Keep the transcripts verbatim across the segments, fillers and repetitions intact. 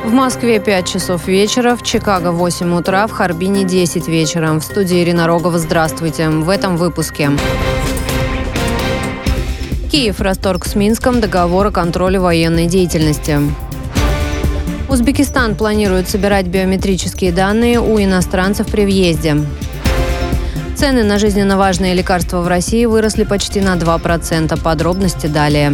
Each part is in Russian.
В Москве пять часов вечера, в Чикаго восемь утра, в Харбине десять вечера. В студии Ирина Рогова. Здравствуйте. В этом выпуске. Киев расторг с Минском договор о контроле военной деятельности. Узбекистан планирует собирать биометрические данные у иностранцев при въезде. Цены на жизненно важные лекарства в России выросли почти на два процента. Подробности далее.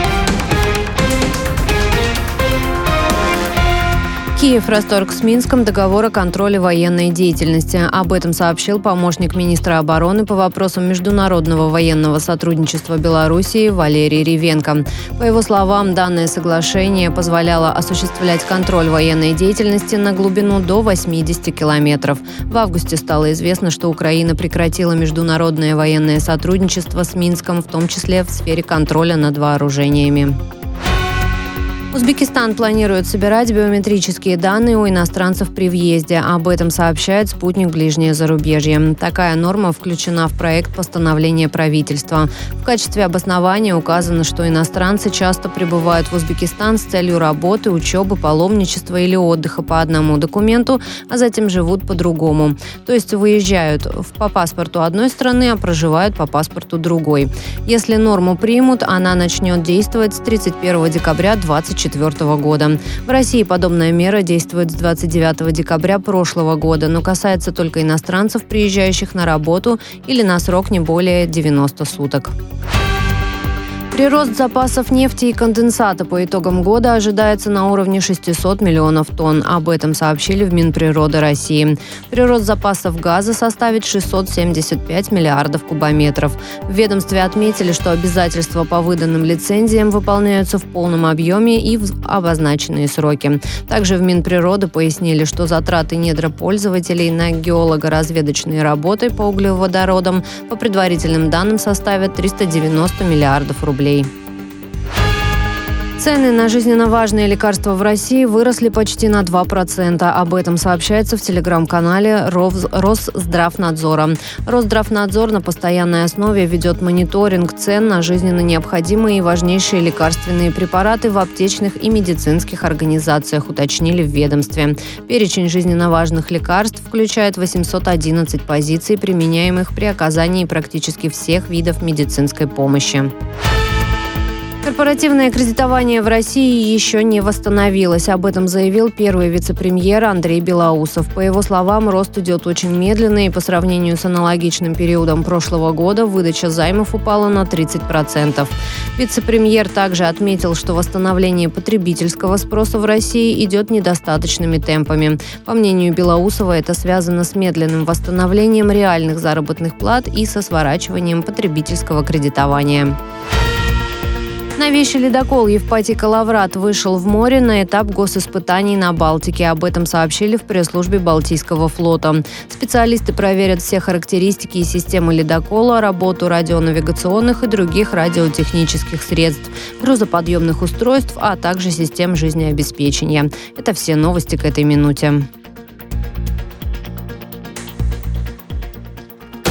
Киев расторг с Минском договор о контроле военной деятельности. Об этом сообщил помощник министра обороны по вопросам международного военного сотрудничества Белоруссии Валерий Ревенко. По его словам, данное соглашение позволяло осуществлять контроль военной деятельности на глубину до восьмидесяти километров. В августе стало известно, что Украина прекратила международное военное сотрудничество с Минском, в том числе в сфере контроля над вооружениями. Узбекистан планирует собирать биометрические данные у иностранцев при въезде. Об этом сообщает спутник «Ближнее зарубежье». Такая норма включена в проект постановления правительства. В качестве обоснования указано, что иностранцы часто прибывают в Узбекистан с целью работы, учебы, паломничества или отдыха по одному документу, а затем живут по другому. То есть выезжают по паспорту одной страны, а проживают по паспорту другой. Если норму примут, она начнет действовать с тридцать первого декабря две тысячи двадцать четвёртого года. В России подобная мера действует с двадцать девятого декабря прошлого года, но касается только иностранцев, приезжающих на работу или на срок не более девяноста суток. Прирост запасов нефти и конденсата по итогам года ожидается на уровне шестисот миллионов тонн. Об этом сообщили в Минприроды России. Прирост запасов газа составит шестьсот семьдесят пять миллиардов кубометров. В ведомстве отметили, что обязательства по выданным лицензиям выполняются в полном объеме и в обозначенные сроки. Также в Минприроды пояснили, что затраты недропользователей на геолого-разведочные работы по углеводородам по предварительным данным составят триста девяносто миллиардов рублей. Цены на жизненно важные лекарства в России выросли почти на два процента. Об этом сообщается в телеграм-канале Росздравнадзора. Росздравнадзор на постоянной основе ведет мониторинг цен на жизненно необходимые и важнейшие лекарственные препараты в аптечных и медицинских организациях, уточнили в ведомстве. Перечень жизненно важных лекарств включает восемьсот одиннадцать позиций, применяемых при оказании практически всех видов медицинской помощи. Корпоративное кредитование в России еще не восстановилось. Об этом заявил первый вице-премьер Андрей Белоусов. По его словам, рост идет очень медленно, и по сравнению с аналогичным периодом прошлого года выдача займов упала на тридцать процентов. Вице-премьер также отметил, что восстановление потребительского спроса в России идет недостаточными темпами. По мнению Белоусова, это связано с медленным восстановлением реальных заработных плат и со сворачиванием потребительского кредитования. Новейший ледокол «Евпатий Калаврат» вышел в море на этап госиспытаний на Балтике. Об этом сообщили в пресс-службе Балтийского флота. Специалисты проверят все характеристики и системы ледокола, работу радионавигационных и других радиотехнических средств, грузоподъемных устройств, а также систем жизнеобеспечения. Это все новости к этой минуте.